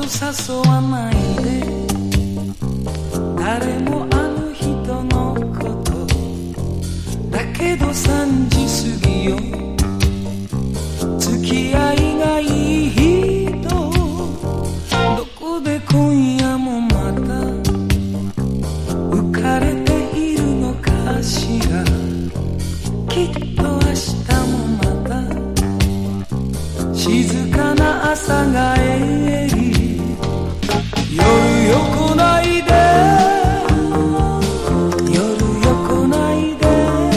誘わないで、誰もあの人のことだけど3時過ぎよ、付き合いがいい人どこで今夜もまた浮かれているのかしら。きっと明日もまた静かな朝が夜横ないで、夜横ないで、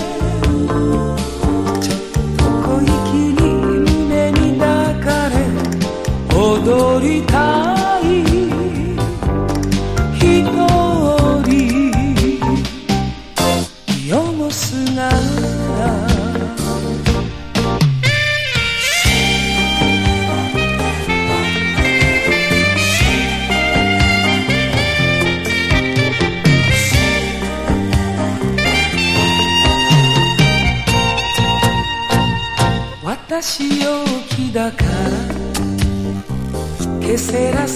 ちょっと小粋に胸に抱かれ踊りたい一人夜の姿。私陽気だからケセラ